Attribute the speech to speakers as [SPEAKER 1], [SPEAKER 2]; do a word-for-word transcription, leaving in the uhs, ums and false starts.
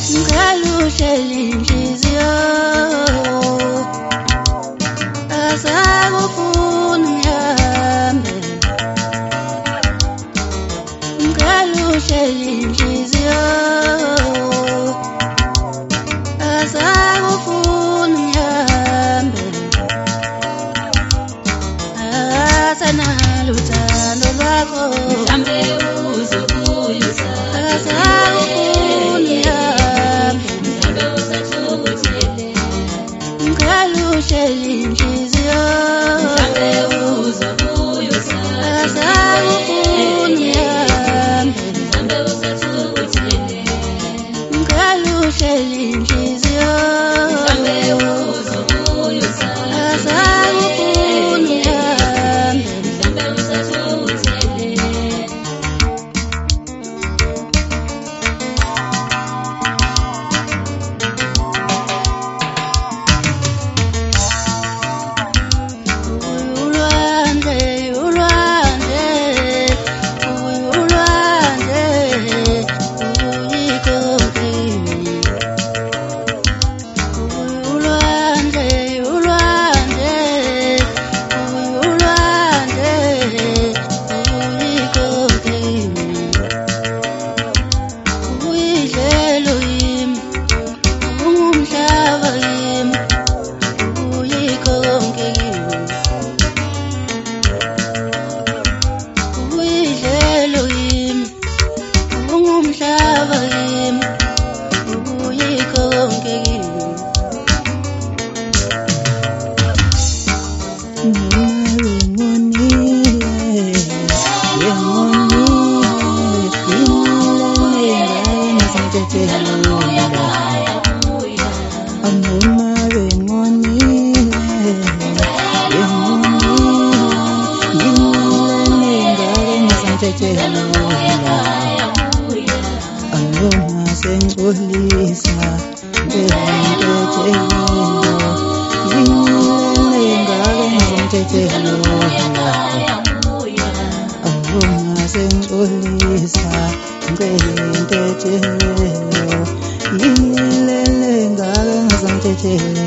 [SPEAKER 1] Ngigalushela inhliziyo asakufuni ngihambe. Ngigalushela inhliziyo asakufuni ngihambe. Asanalo uthando lwakho mhlambe uzokuyisa. Asakufuni ngihambe. Mhlambe usathukuthele. Ngigalushela inhliziyo mhlambe uzokuyisa. Asakufuni ngihambe. Mhlambe usathukuthele. Ngigalushela inhliziyo mhlambe uzokuyisa. Asakufuni ngihambe. Mhlambe usathukuthele. Ulwandle, ulwandle, ulwandle, uyikonke. Ulwandle, ulwandle, ulwandle, uyikonke. Uyidlelo yimi, ungumhlaba yimi, uyikonke kimi. Uyidlelo yimi, ungumhlaba yimi, uyikonke kimi.
[SPEAKER 2] Ngeke ngizamthethe